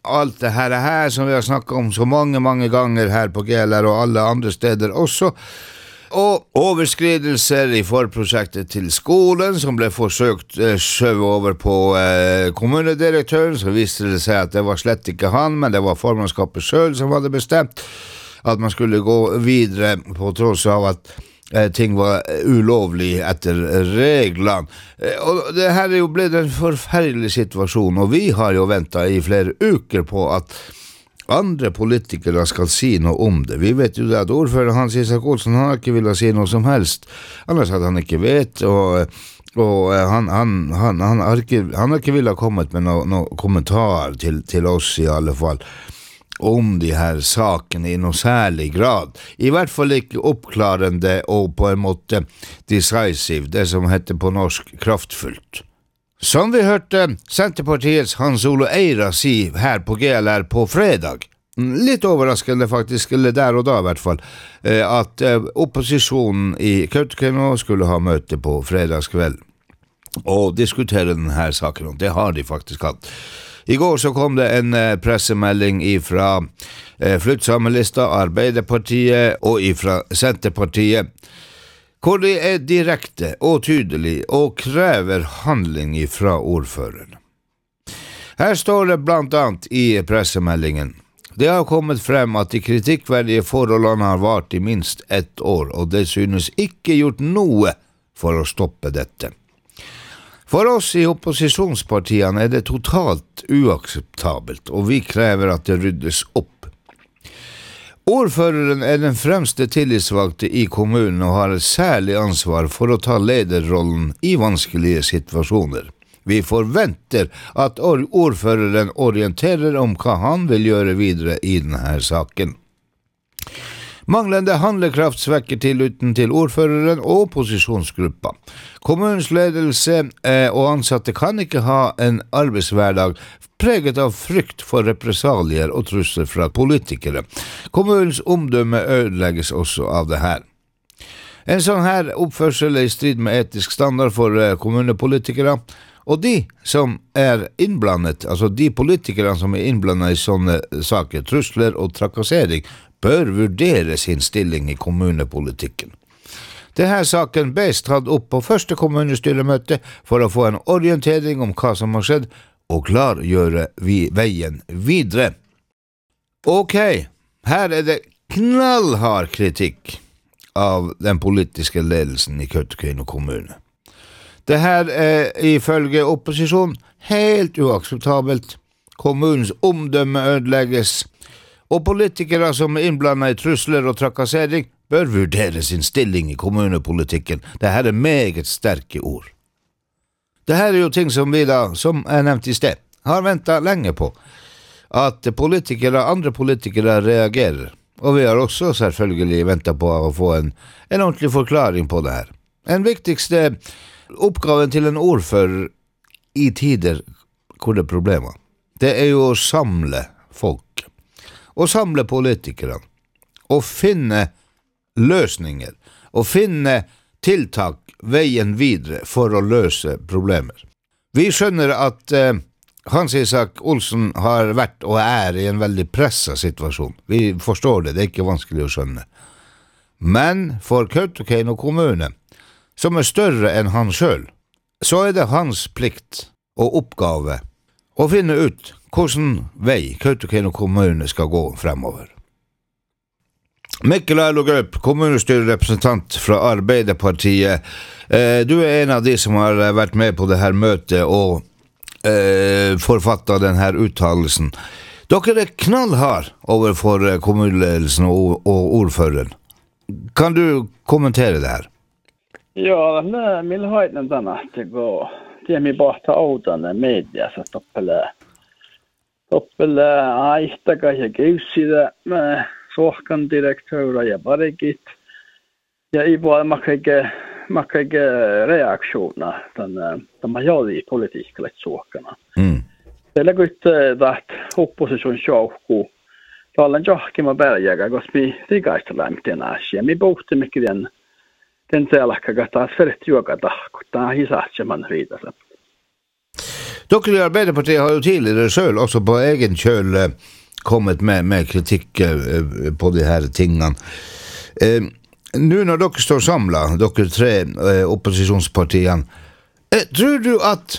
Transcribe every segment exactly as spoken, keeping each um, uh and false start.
allt det här, det här som vi har snackat om så många, många gånger här på G L R och alla andra städer också. Och överskridelser i förprojektet till skolan som blev försökt eh, sköva över på eh, kommundirektören, så visade det sig att det var slett inte han, men det var formannskapet själv som hade bestämt att man skulle gå vidare på trots av att eh, ting var ulovlig efter reglerna. Eh, och det här är ju blivit en förfärlig situation, och vi har ju väntat i flera veckor på att andra politiker ska si något om det. Vi vet ju att ordförande Hans Isak Olsson han har inte velat se något som helst. Annars att han inte vet, och, och han, han, han, han, har inte, han har inte velat komma med någon no kommentar till, till oss i alla fall om de här sakerna i någon särlig grad. I vart fall inte uppklarande och på en måte decisive, det som heter på norsk kraftfullt. Som vi hørte Centerpartiets Hans-Olo Eira si här på G L R på fredag, lite överraskande faktiskt, eller där och då i hvert fall, att oppositionen i Kautokeino skulle ha möte på fredagskväll och diskutera den här saken, och det har de faktiskt haft. Igår så kom det en pressemelding ifra Flyttsammelista, Arbeiderpartiet och ifra Centerpartiet, hvor de er direkte og tydelig og krever handling ifra ordføreren. Her står det blant annet i pressemeldingen: det har kommet frem at de kritikkverdige forholdene har vart i minst ett år, og det synes ikke gjort noe for å stoppe dette. For oss i opposisjonspartiene er det totalt uakseptabelt, og vi krever at det ryddes opp. Ordføreren er den fremste tillitsvalgte i kommunen og har et særlig ansvar for å ta lederrollen i vanskelige situasjoner. Vi forventer at ordføreren orienterer om hva han vil gjøre videre i denne saken. Manglende handlekraft svekker tilliten til ordføreren og posisjonsgruppa. Kommunens ledelse eh, og ansatte kan ikke ha en arbeidshverdag preget av frykt for represalier og trusler fra politikere. Kommunens omdømme ødelegges også av det her. En sånn her oppførsel er i strid med etisk standard for eh, kommunepolitikere, og de som er innblandet, altså de politikere som er innblandet i sånne saker, trusler og trakassering, bør vurdere sin stilling i kommunepolitikken. Denne saken bes tatt opp på første kommunestyremøte for å få en orientering om hva som har skjedd, og klargjøre vi veien videre. Ok, her er det knallhard kritikk av den politiske ledelsen i Kautokeino kommune. Det her er ifølge opposisjon helt uakseptabelt. Kommunens omdømme ødelegges, og politikere som er innblandet i trusler og trakassering bør vurdere sin stilling i kommunepolitikken. Det her er meget sterke ord. Det her er jo ting som vi da, som jeg nevnte i sted, har ventet lenge på. At politikere, andre politikere reagerer. Og vi har også selvfølgelig ventet på å få en, en ordentlig forklaring på det her. En viktigste oppgaven til en ordfører i tider hvor det er problemer, det er jo å samle folk. Å samle politikere. Og finne løsninger. Og finne tiltak veien videre for å løse problemer. Vi skjønner at eh, Hans Isak Olsson har vært og er i en veldig presset situasjon. Vi forstår det, det er ikke vanskelig å skjønne. Men for Kautokeino kommune, som er større enn han selv, så er det hans plikt og oppgave å finne ut hvordan vei Kautokeino kommune skal gå fremover. Mikkel Arlogaup, kommunestyrerepresentant fra Arbeiderpartiet. Eh, du er en av de som har vært med på det her møtet og eh, forfattet den her uttalelsen. Dere er knallhard overfor kommuneledelsen og, og ordføreren. Kan du kommentere det her? Ja, det vil ha en denne at det går. Det er vi bare ta av denne media, så toppele. Toppele, nei, det kan jeg ikke usi det med såkan direktörer, jag bara gitt. Jag är bara man kan inte man kan inte reaktioner den de har gjort i politik lite såkarna. Mm. Det lägger ut att opposition sjåko. Tallen jahki ma berjaga, koska vi rigaista lämten asia. Mi pohti mycket den den selkä taas fert juoka tahkuttaa hisaatseman riitassa. Dere i Arbeiderpartiet har jo tidligere selv også på egen kjøl eh, kommet med, med kritikk eh, på de her tingene. Eh, Nå når dere står samlet, dere tre eh, opposisjonspartiene, eh, tror du at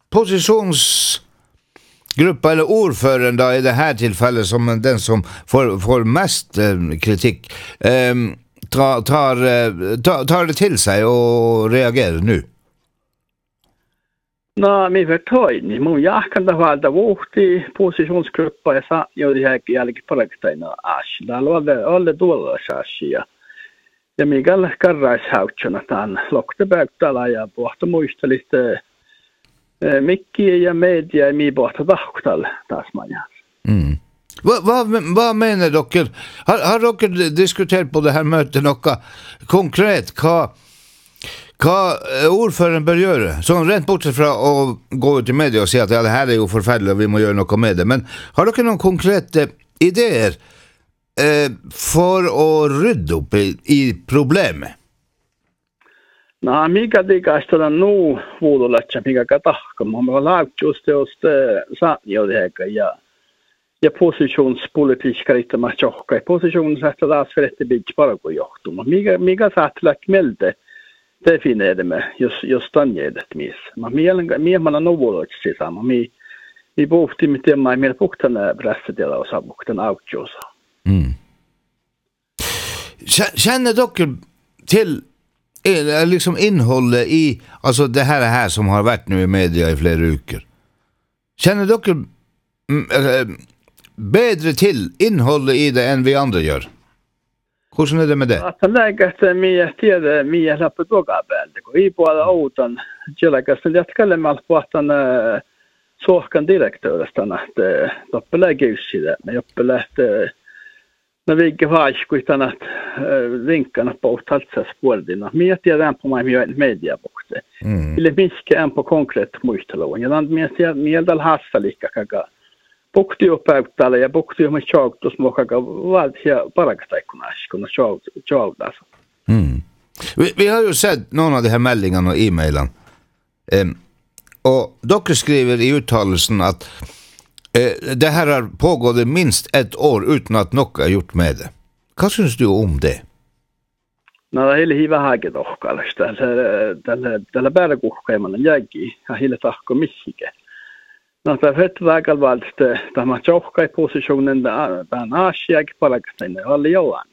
posisjonsgruppa eller ordføreren da i det her tilfellet som den som får, får mest eh, kritikk, eh, tar, tar, tar, tar det til seg og reagerer nå? Nå, vi får ta inn i mån. Jag kan da valda vårt i positionsgruppa. Jag sa, jo, det här är lite projekterna. Asch, det är alla, alla dåliga saker. Ja mikä karraishautsuna tämän loktepäyttällä ja pohta muista lite mikkiä ja media ja mi pohta tahktal taas maja. Mm. Vad vad vad menar dere? Har har dere diskuterat på det här mötet något konkret hva hva ordføreren bør gjøre? Sånn rent bortsett fra å gå ut i media og si at ja, det her er jo forferdelig og vi må gjøre noe med det. Men har dere noen konkrete ideer Eh, for å rydde opp i, i problemet? No, mikä digasta nu vuodolatsa mikä katahka, mutta on lagt just just saanjodeeka ja ja positionspolitiikka riittämä johka. Positionssähtä taas vedette bitch paraku johtuma. Mikä mikä saatla kmelde defineerime jos jos tanjedet mis. Ma mielen miemana nuvuolotsi sama. Mi mi pohti miten mä meillä puhtana pressatella osa puhtana autjosa. Mm. Känner dere till liksom innehållet i alltså det här här som har varit nu i media i flera uker? Känner dere äh, bättre till innehållet i det än vi andra gör? Hur är det med det? Att lägga att mi tiedä mi läppä tokapeltä kun i puolella outan jälkästä jatkalle på att han sohkan direktööristä että toppelägeysillä me joppelehte när vi gick vaiskuitan att vinkarna på taltsaspordina. Mie tiedän på mig med mediabokte. Mm. Eller miska en på konkret muistelun. Ja nan mie tiedän mieltäl hassalikka kaka. Bokti jo päyttällä ja bokti jo me chautus mo kaka valtia parakstaikunnas kun chautas. Mm. Vi, vi har ju sett någon av de här meldingarna och e-mailen. Um, och dere skriver i uttalelsen att Eh, det här har pågått minst ett år utan att något är gjort med det. Vad syns du om det? No, det är hiva haget ohkallista. Tällä tällä berguhkaiman jägi ja hille tahko missike. No, det vet vägal valste tämä johkai positionen tämän asiak paraksteinen oli joan.